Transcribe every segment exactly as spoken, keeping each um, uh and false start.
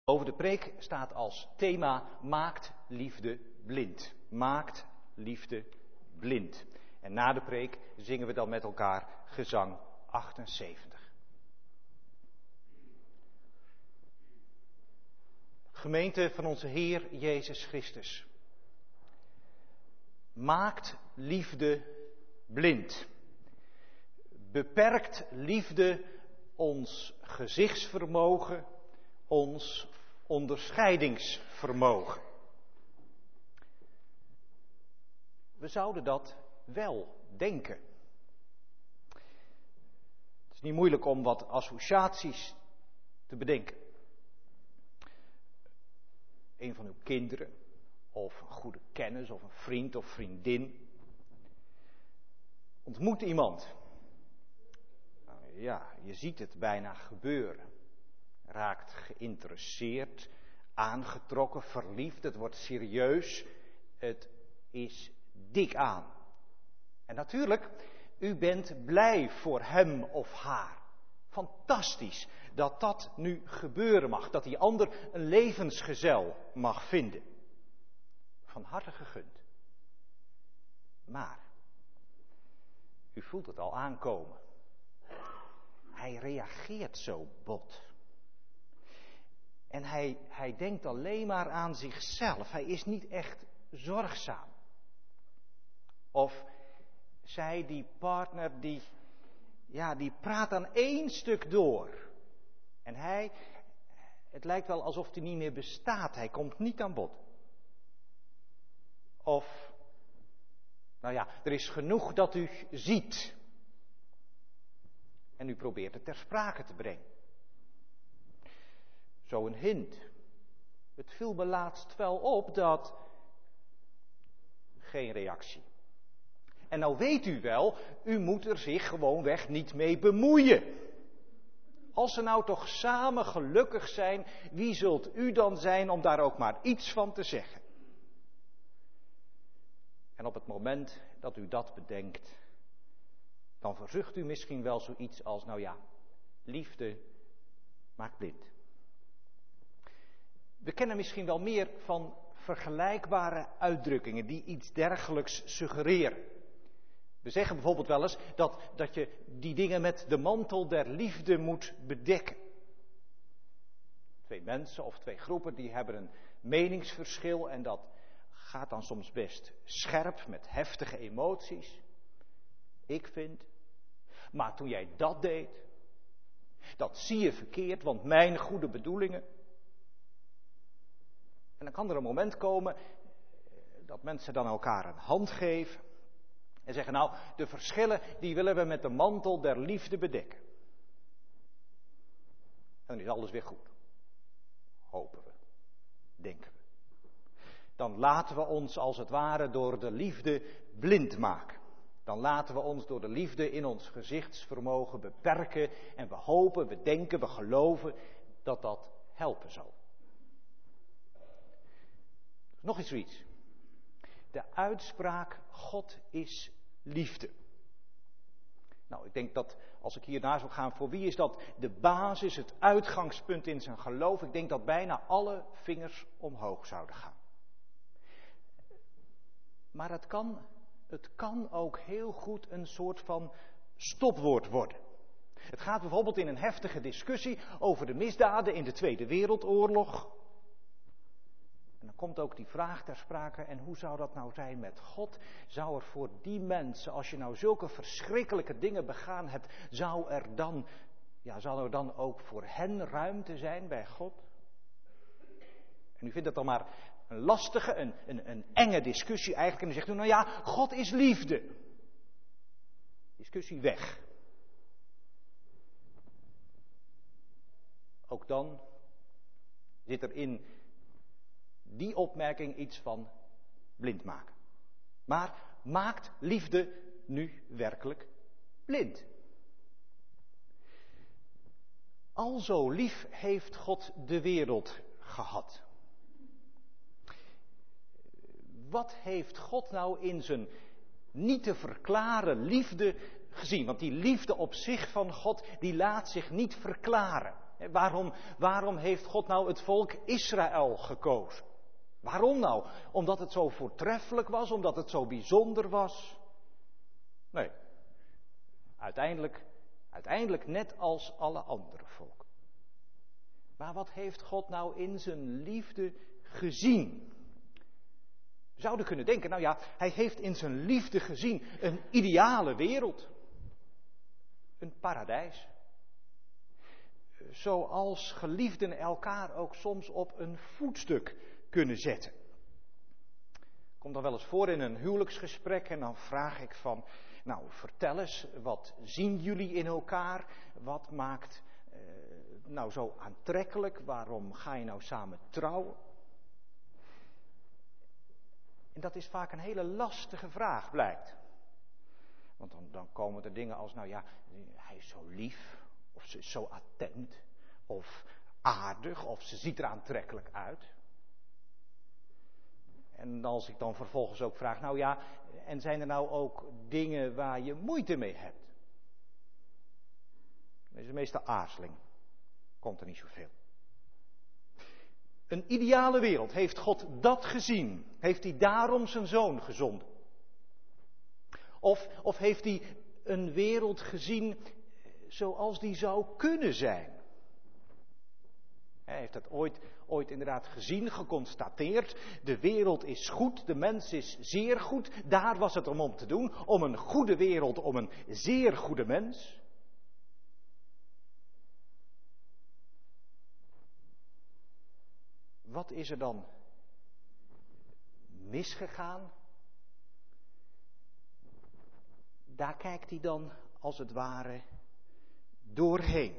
Over de preek staat als thema maakt liefde blind. Maakt liefde blind. En na de preek zingen we dan met elkaar gezang achtenzeventig. Gemeente van onze Heer Jezus Christus. Maakt liefde blind. Beperkt liefde ons gezichtsvermogen, ons onderscheidingsvermogen. We zouden dat wel denken. Het is niet moeilijk om wat associaties te bedenken. Een van uw kinderen, of een goede kennis, of een vriend of vriendin, ontmoet iemand. Nou ja, je ziet het bijna gebeuren. Raakt geïnteresseerd, aangetrokken, verliefd, het wordt serieus, het is dik aan. En natuurlijk, u bent blij voor hem of haar. Fantastisch dat dat nu gebeuren mag, dat die ander een levensgezel mag vinden. Van harte gegund. Maar, u voelt het al aankomen. Hij reageert zo bot. En hij, hij denkt alleen maar aan zichzelf. Hij is niet echt zorgzaam. Of zij, die partner, die, ja, die praat aan één stuk door. En hij, het lijkt wel alsof hij niet meer bestaat. Hij komt niet aan bod. Of, nou ja, er is genoeg dat u ziet. En u probeert het ter sprake te brengen. Zo een hint. Het viel me laatst wel op dat... Geen reactie. En nou weet u wel, u moet er zich gewoonweg niet mee bemoeien. Als ze nou toch samen gelukkig zijn, wie zult u dan zijn om daar ook maar iets van te zeggen? En op het moment dat u dat bedenkt, dan verzucht u misschien wel zoiets als, nou ja, liefde maakt blind. We kennen misschien wel meer van vergelijkbare uitdrukkingen die iets dergelijks suggereren. We zeggen bijvoorbeeld wel eens dat, dat je die dingen met de mantel der liefde moet bedekken. Twee mensen of twee groepen die hebben een meningsverschil en dat gaat dan soms best scherp met heftige emoties. Ik vind, maar toen jij dat deed, dat zie je verkeerd, want mijn goede bedoelingen. En dan kan er een moment komen dat mensen dan elkaar een hand geven. En zeggen, nou, de verschillen die willen we met de mantel der liefde bedekken. En dan is alles weer goed. Hopen we. Denken we. Dan laten we ons als het ware door de liefde blind maken. Dan laten we ons door de liefde in ons gezichtsvermogen beperken. En we hopen, we denken, we geloven dat dat helpen zal. Nog eens zoiets. De uitspraak, God is liefde. Nou, ik denk dat als ik hiernaar zou gaan, voor wie is dat de basis, het uitgangspunt in zijn geloof? Ik denk dat bijna alle vingers omhoog zouden gaan. Maar het kan, het kan ook heel goed een soort van stopwoord worden. Het gaat bijvoorbeeld in een heftige discussie over de misdaden in de Tweede Wereldoorlog. En dan komt ook die vraag ter sprake, en hoe zou dat nou zijn met God? Zou er voor die mensen, als je nou zulke verschrikkelijke dingen begaan hebt, zou er dan, ja, zou er dan ook voor hen ruimte zijn bij God? En u vindt het dan maar een lastige, een, een, een enge discussie eigenlijk. En u zegt u, nou ja, God is liefde. Discussie weg. Ook dan zit er in die opmerking iets van blind maken. Maar maakt liefde nu werkelijk blind? Alzo lief heeft God de wereld gehad. Wat heeft God nou in zijn niet te verklaren liefde gezien? Want die liefde op zich van God, die laat zich niet verklaren. Waarom, waarom heeft God nou het volk Israël gekozen? Waarom nou? Omdat het zo voortreffelijk was, omdat het zo bijzonder was? Nee, uiteindelijk, uiteindelijk net als alle andere volken. Maar wat heeft God nou in zijn liefde gezien? We zouden kunnen denken, nou ja, hij heeft in zijn liefde gezien een ideale wereld. Een paradijs. Zoals geliefden elkaar ook soms op een voetstuk kunnen zetten. Komt dan wel eens voor in een huwelijksgesprek en dan vraag ik van, nou vertel eens, wat zien jullie in elkaar? Wat maakt eh, nou zo aantrekkelijk? Waarom ga je nou samen trouwen? En dat is vaak een hele lastige vraag, blijkt. Want dan, dan komen er dingen als, nou ja, hij is zo lief, of ze is zo attent, of aardig, of ze ziet er aantrekkelijk uit. En als ik dan vervolgens ook vraag, nou ja, en zijn er nou ook dingen waar je moeite mee hebt? Dan is er meestal aarzeling. Komt er niet zoveel. Een ideale wereld, heeft God dat gezien? Heeft hij daarom zijn zoon gezonden? Of, of heeft hij een wereld gezien zoals die zou kunnen zijn? Hij heeft dat ooit, ooit inderdaad gezien, geconstateerd. De wereld is goed, de mens is zeer goed. Daar was het om om te doen, om een goede wereld, om een zeer goede mens. Wat is er dan misgegaan? Daar kijkt hij dan als het ware doorheen.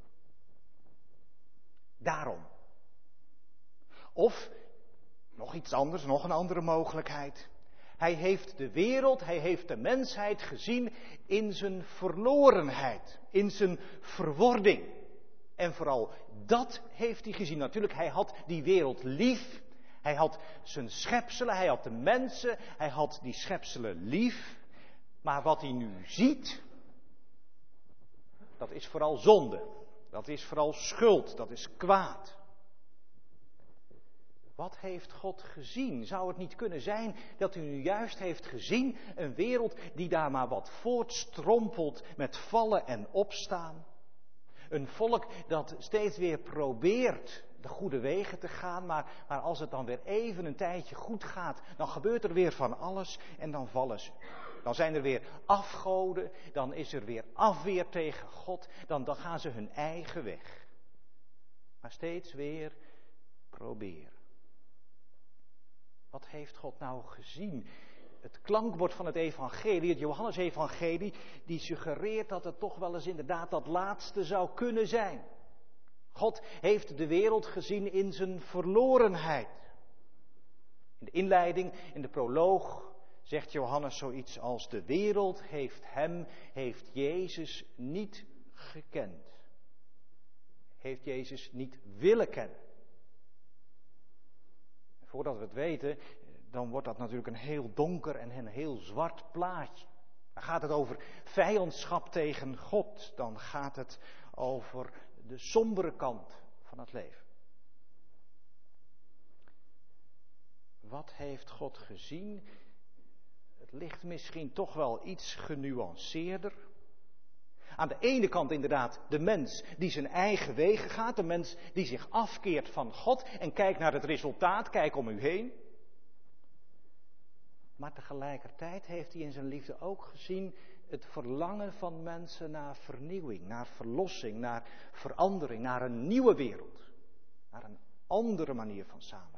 Daarom. Of, nog iets anders, nog een andere mogelijkheid. Hij heeft de wereld, hij heeft de mensheid gezien in zijn verlorenheid, in zijn verwording. En vooral dat heeft hij gezien. Natuurlijk, hij had die wereld lief. Hij had zijn schepselen, hij had de mensen, hij had die schepselen lief. Maar wat hij nu ziet, dat is vooral zonde. Dat is vooral schuld, dat is kwaad. Wat heeft God gezien? Zou het niet kunnen zijn dat u nu juist heeft gezien een wereld die daar maar wat voortstrompelt met vallen en opstaan? Een volk dat steeds weer probeert de goede wegen te gaan, maar, maar als het dan weer even een tijdje goed gaat, dan gebeurt er weer van alles en dan vallen ze. Dan zijn er weer afgoden, dan is er weer afweer tegen God, dan, dan gaan ze hun eigen weg. Maar steeds weer proberen. Wat heeft God nou gezien? Het klankbord van het evangelie, het Johannesevangelie, die suggereert dat het toch wel eens inderdaad dat laatste zou kunnen zijn. God heeft de wereld gezien in zijn verlorenheid. In de inleiding, in de proloog, zegt Johannes zoiets als: de wereld heeft hem, heeft Jezus niet gekend. Heeft Jezus niet willen kennen. Voordat we het weten, dan wordt dat natuurlijk een heel donker en een heel zwart plaatje. Dan gaat het over vijandschap tegen God. Dan gaat het over de sombere kant van het leven. Wat heeft God gezien? Het ligt misschien toch wel iets genuanceerder. Aan de ene kant inderdaad de mens die zijn eigen wegen gaat. De mens die zich afkeert van God en kijkt naar het resultaat, kijk om u heen. Maar tegelijkertijd heeft hij in zijn liefde ook gezien het verlangen van mensen naar vernieuwing, naar verlossing, naar verandering, naar een nieuwe wereld. Naar een andere manier van samenleven.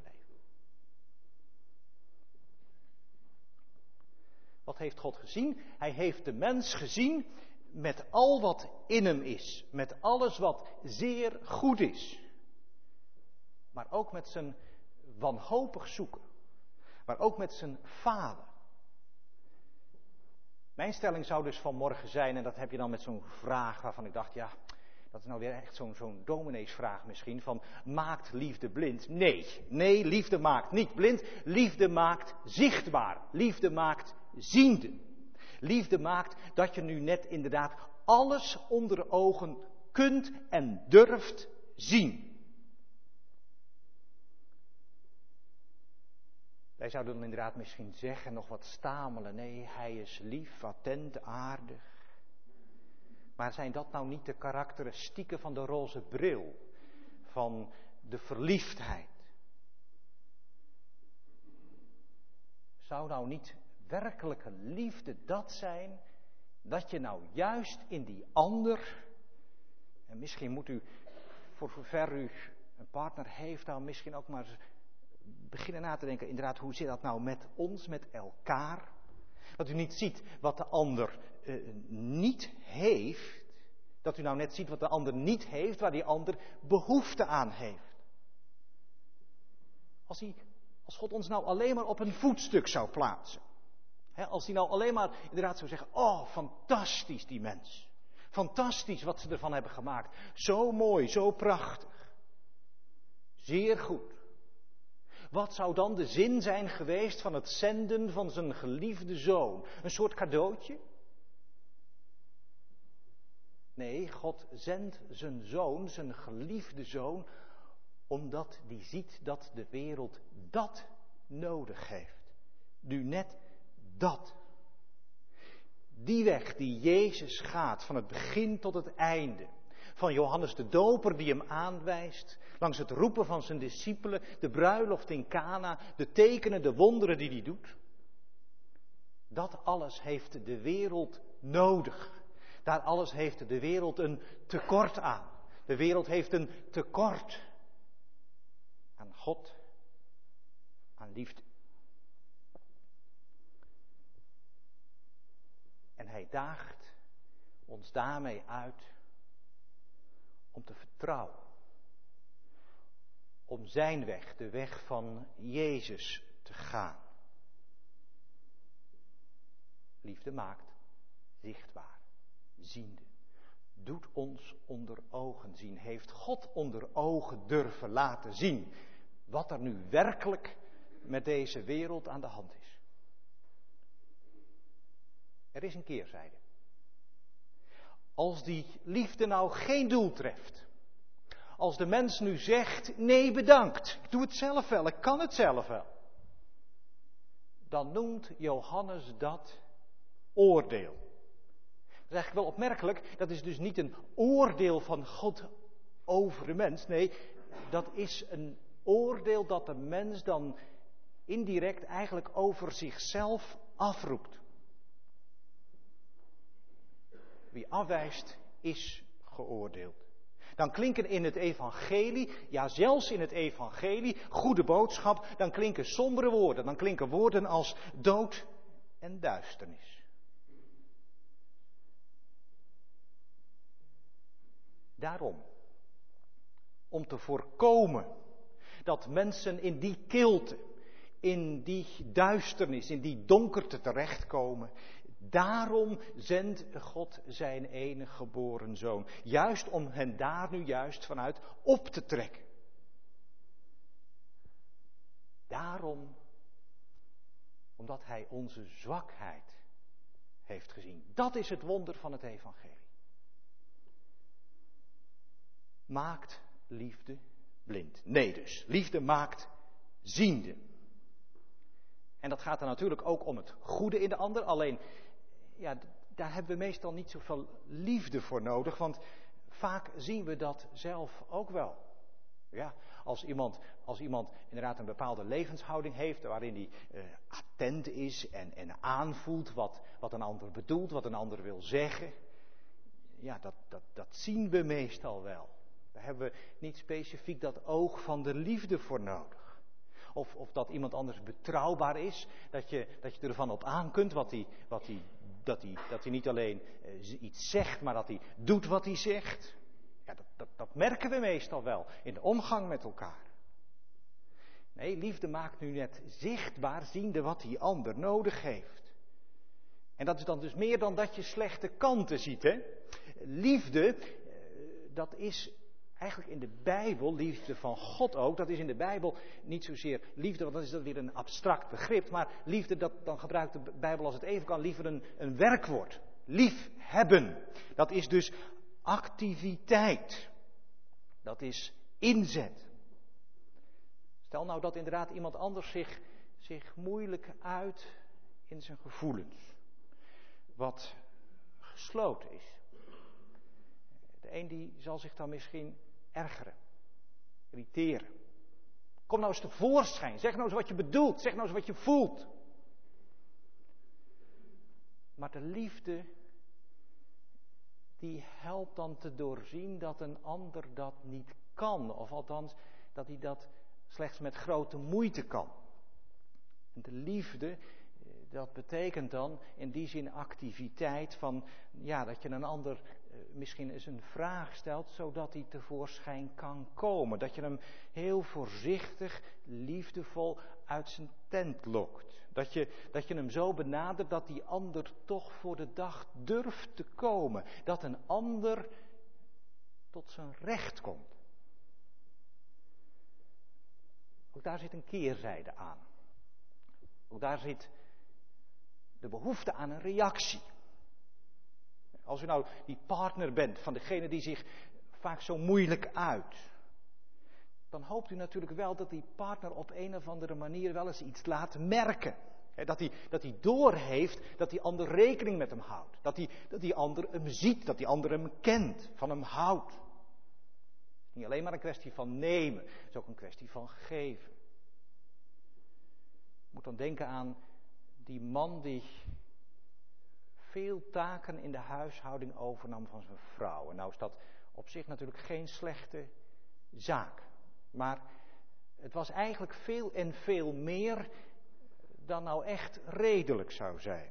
Wat heeft God gezien? Hij heeft de mens gezien met al wat in hem is. Met alles wat zeer goed is. Maar ook met zijn wanhopig zoeken. Maar ook met zijn falen. Mijn stelling zou dus vanmorgen zijn, en dat heb je dan met zo'n vraag waarvan ik dacht, ja, dat is nou weer echt zo'n, zo'n domineesvraag misschien, van maakt liefde blind? Nee, nee, liefde maakt niet blind, liefde maakt zichtbaar, liefde maakt ziende. Liefde maakt dat je nu net inderdaad alles onder de ogen kunt en durft zien. Wij zouden dan inderdaad misschien zeggen, nog wat stamelen. Nee, hij is lief, attent, aardig. Maar zijn dat nou niet de karakteristieken van de roze bril? Van de verliefdheid? Zou nou niet werkelijke liefde dat zijn, dat je nou juist in die ander, en misschien moet u, voor zover u een partner heeft, nou misschien ook maar beginnen na te denken, inderdaad, hoe zit dat nou met ons, met elkaar? Dat u niet ziet wat de ander uh, niet heeft, dat u nou net ziet wat de ander niet heeft, waar die ander behoefte aan heeft. Als, hij, als God ons nou alleen maar op een voetstuk zou plaatsen. He, als hij nou alleen maar inderdaad zou zeggen, oh, fantastisch die mens. Fantastisch wat ze ervan hebben gemaakt. Zo mooi, zo prachtig. Zeer goed. Wat zou dan de zin zijn geweest van het zenden van zijn geliefde zoon? Een soort cadeautje? Nee, God zendt zijn zoon, zijn geliefde zoon, omdat die ziet dat de wereld dat nodig heeft. Nu net dat. Die weg die Jezus gaat, van het begin tot het einde. Van Johannes de Doper die hem aanwijst, langs het roepen van zijn discipelen, de bruiloft in Cana, de tekenen, de wonderen die hij doet. Dat alles heeft de wereld nodig. Daar alles heeft de wereld een tekort aan. De wereld heeft een tekort aan God, aan liefde. En hij daagt ons daarmee uit om te vertrouwen. Om zijn weg, de weg van Jezus, te gaan. Liefde maakt zichtbaar, ziende. Doet ons onder ogen zien. Heeft God onder ogen durven laten zien wat er nu werkelijk met deze wereld aan de hand is. Er is een keerzijde. Als die liefde nou geen doel treft. Als de mens nu zegt, nee bedankt, ik doe het zelf wel, ik kan het zelf wel. Dan noemt Johannes dat oordeel. Dat is eigenlijk wel opmerkelijk, dat is dus niet een oordeel van God over de mens. Nee, dat is een oordeel dat de mens dan indirect eigenlijk over zichzelf afroept. Wie afwijst, is geoordeeld. Dan klinken in het evangelie, ja zelfs in het evangelie, goede boodschap, dan klinken sombere woorden. Dan klinken woorden als dood en duisternis. Daarom, om te voorkomen dat mensen in die kilte, in die duisternis, in die donkerte terechtkomen, daarom zendt God zijn enige geboren zoon. Juist om hen daar nu juist vanuit op te trekken. Daarom, omdat hij onze zwakheid heeft gezien. Dat is het wonder van het evangelie. Maakt liefde blind? Nee dus, liefde maakt ziende. En dat gaat er natuurlijk ook om het goede in de ander. Alleen, ja, daar hebben we meestal niet zoveel liefde voor nodig. Want vaak zien we dat zelf ook wel. Ja, als iemand, als iemand inderdaad een bepaalde levenshouding heeft, waarin hij uh, attent is en, en aanvoelt wat, wat een ander bedoelt, wat een ander wil zeggen. Ja, dat, dat, dat zien we meestal wel. Daar hebben we niet specifiek dat oog van de liefde voor nodig. Of, of dat iemand anders betrouwbaar is, dat je, dat je ervan op aan kunt wat hij, wat hij, dat, hij, dat hij niet alleen uh, iets zegt, maar dat hij doet wat hij zegt. Ja, dat, dat, dat merken we meestal wel in de omgang met elkaar. Nee, liefde maakt nu net zichtbaar, ziende wat die ander nodig heeft. En dat is dan dus meer dan dat je slechte kanten ziet, hè. Liefde, dat is eigenlijk in de Bijbel, liefde van God ook, dat is in de Bijbel niet zozeer liefde, want dan is dat weer een abstract begrip, maar liefde, dat, dan gebruikt de Bijbel als het even kan liever een, een werkwoord. Liefhebben, dat is dus activiteit. Dat is inzet. Stel nou dat inderdaad iemand anders zich, zich moeilijk uit in zijn gevoelens. Wat gesloten is. De een die zal zich dan misschien ergeren. Irriteren. Kom nou eens tevoorschijn. Zeg nou eens wat je bedoelt. Zeg nou eens wat je voelt. Maar de liefde, die helpt dan te doorzien dat een ander dat niet kan. Of althans, dat hij dat slechts met grote moeite kan. En de liefde, dat betekent dan in die zin activiteit van, ja, dat je een ander misschien eens een vraag stelt, zodat hij tevoorschijn kan komen. Dat je hem heel voorzichtig, liefdevol uit zijn tent lokt. Dat je, dat je hem zo benadert dat die ander toch voor de dag durft te komen. Dat een ander tot zijn recht komt. Ook daar zit een keerzijde aan. Ook daar zit de behoefte aan een reactie. Als u nou die partner bent van degene die zich vaak zo moeilijk uit, dan hoopt u natuurlijk wel dat die partner op een of andere manier wel eens iets laat merken. He, dat hij, dat hij doorheeft dat die ander rekening met hem houdt. Dat die, dat die ander hem ziet, dat die ander hem kent, van hem houdt. Het is niet alleen maar een kwestie van nemen, het is ook een kwestie van geven. Ik moet dan denken aan die man die veel taken in de huishouding overnam van zijn vrouw. En nou is dat op zich natuurlijk geen slechte zaak. Maar het was eigenlijk veel en veel meer dan nou echt redelijk zou zijn.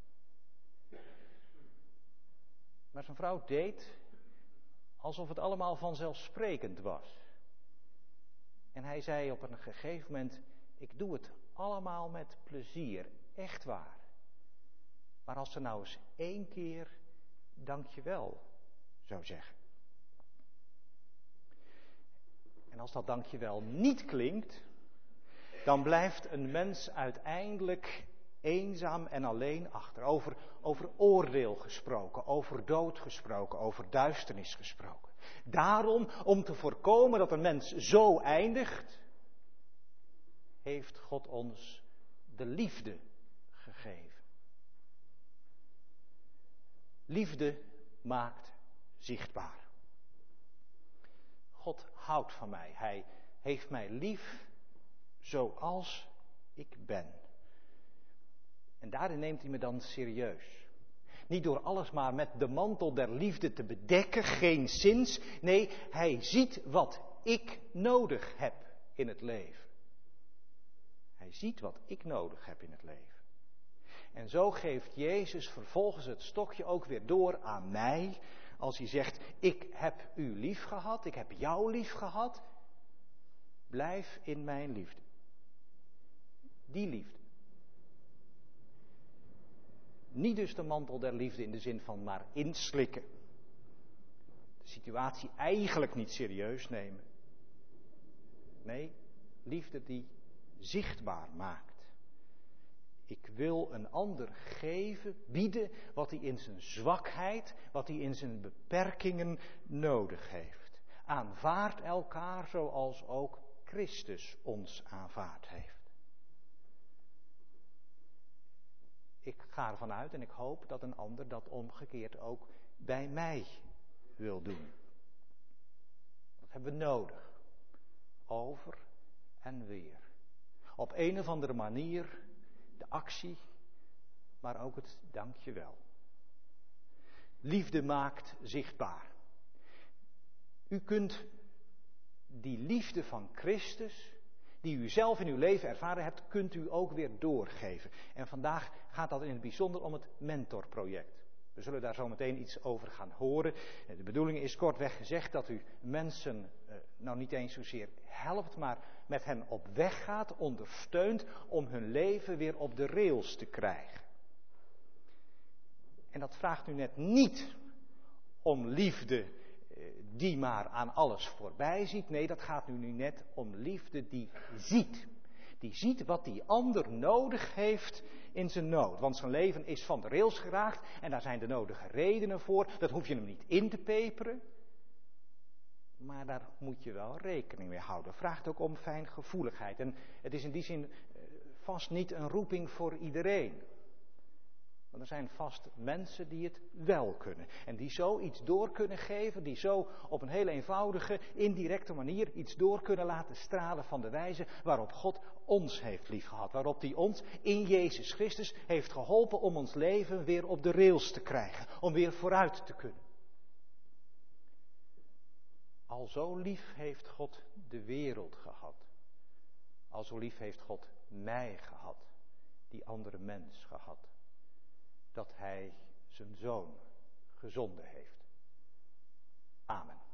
Maar zijn vrouw deed alsof het allemaal vanzelfsprekend was. En hij zei op een gegeven moment, ik doe het allemaal met plezier, echt waar. Maar als ze nou eens één keer dankjewel zou zeggen. En als dat dankjewel niet klinkt, dan blijft een mens uiteindelijk eenzaam en alleen achter. Over, over oordeel gesproken, over dood gesproken, over duisternis gesproken. Daarom, om te voorkomen dat een mens zo eindigt, heeft God ons de liefde gegeven. Liefde maakt zichtbaar. God houdt van mij. Hij heeft mij lief zoals ik ben. En daarin neemt hij me dan serieus. Niet door alles maar met de mantel der liefde te bedekken, geenszins. Nee, hij ziet wat ik nodig heb in het leven. Hij ziet wat ik nodig heb in het leven. En zo geeft Jezus vervolgens het stokje ook weer door aan mij. Als hij zegt, ik heb u lief gehad, ik heb jou lief gehad. Blijf in mijn liefde. Die liefde. Niet dus de mantel der liefde in de zin van maar inslikken. De situatie eigenlijk niet serieus nemen. Nee, liefde die zichtbaar maakt. Ik wil een ander geven, bieden wat hij in zijn zwakheid, wat hij in zijn beperkingen nodig heeft. Aanvaard elkaar zoals ook Christus ons aanvaard heeft. Ik ga ervan uit en ik hoop dat een ander dat omgekeerd ook bij mij wil doen. Dat hebben we nodig. Over en weer. Op een of andere manier de actie, maar ook het dankjewel. Liefde maakt zichtbaar. U kunt die liefde van Christus, die u zelf in uw leven ervaren hebt, kunt u ook weer doorgeven. En vandaag gaat dat in het bijzonder om het mentorproject. We zullen daar zo meteen iets over gaan horen. De bedoeling is kortweg gezegd dat u mensen, eh, nou niet eens zozeer helpt, maar met hen op weg gaat, ondersteunt om hun leven weer op de rails te krijgen. En dat vraagt u net niet om liefde eh, die maar aan alles voorbij ziet. Nee, dat gaat u nu net om liefde die ziet. Die ziet wat die ander nodig heeft in zijn nood. Want zijn leven is van de rails geraakt en daar zijn de nodige redenen voor. Dat hoef je hem niet in te peperen. Maar daar moet je wel rekening mee houden. Vraagt ook om fijngevoeligheid. En het is in die zin vast niet een roeping voor iedereen. Want er zijn vast mensen die het wel kunnen. En die zo iets door kunnen geven. Die zo op een hele eenvoudige, indirecte manier iets door kunnen laten stralen van de wijze waarop God ons heeft liefgehad. Waarop hij ons in Jezus Christus heeft geholpen om ons leven weer op de rails te krijgen. Om weer vooruit te kunnen. Al zo lief heeft God de wereld gehad. Al zo lief heeft God mij gehad. Die andere mens gehad. Dat hij zijn zoon gezonden heeft. Amen.